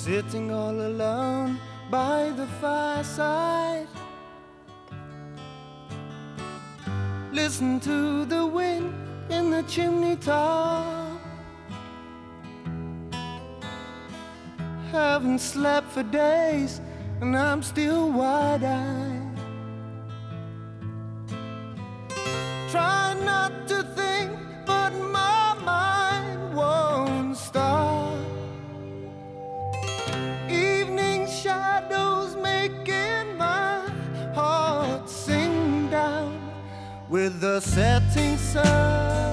sitting all alone by the fireside. Listen to the wind in the chimney top. Haven't slept for days and I'm still wide-eyed. Try not to think, but my mind won't stop. Evening shadows making my heart sing down with the setting sun.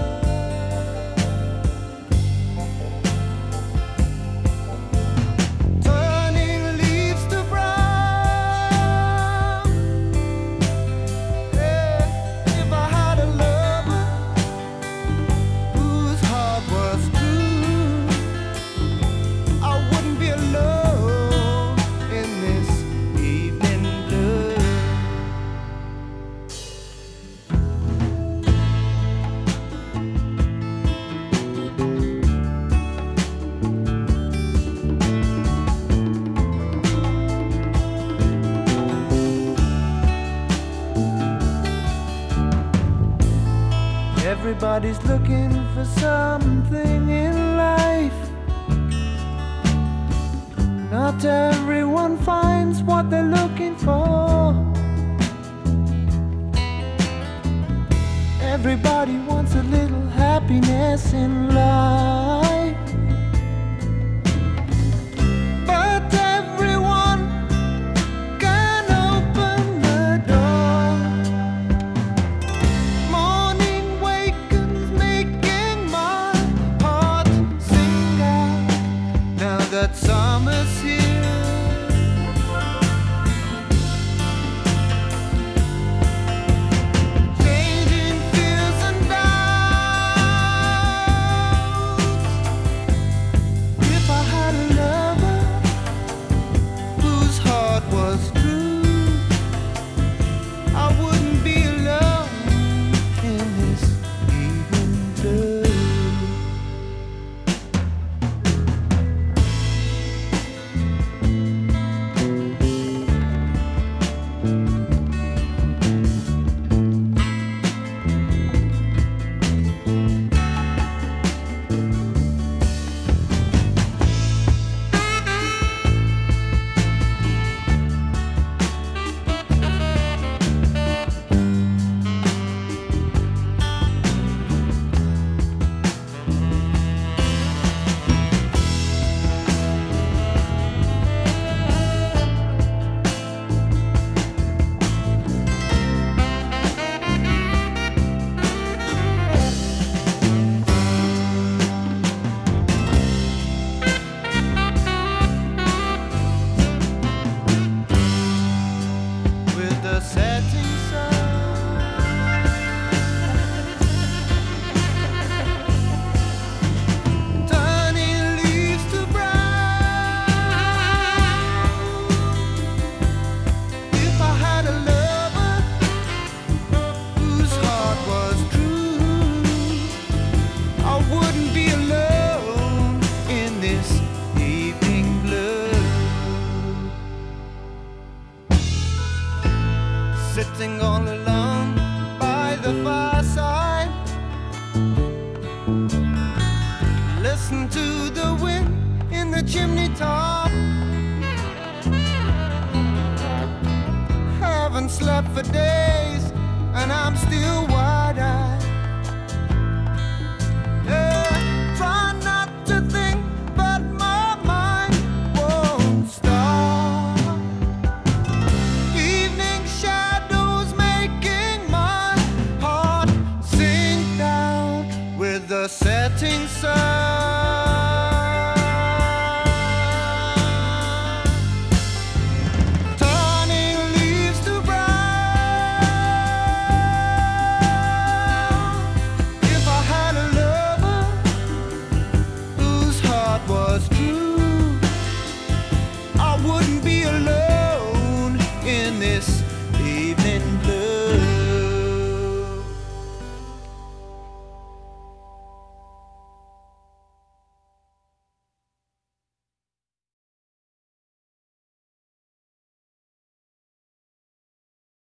Everybody's looking for something in life. Not everyone finds what they're looking for. Everybody wants a little happiness in life, but everyone can open the door. Morning wakens making my heart sing out now that summer's here. Sitting all alone by the fireside. Listen to the wind in the chimney top. Haven't slept for days and I'm still wide-eyed. Try not to think, but my mind won't stop. Evening shadows making my heart sink down with the setting sun. Turning leaves to brown. If I had a lover whose heart was true, I wouldn't be alone in this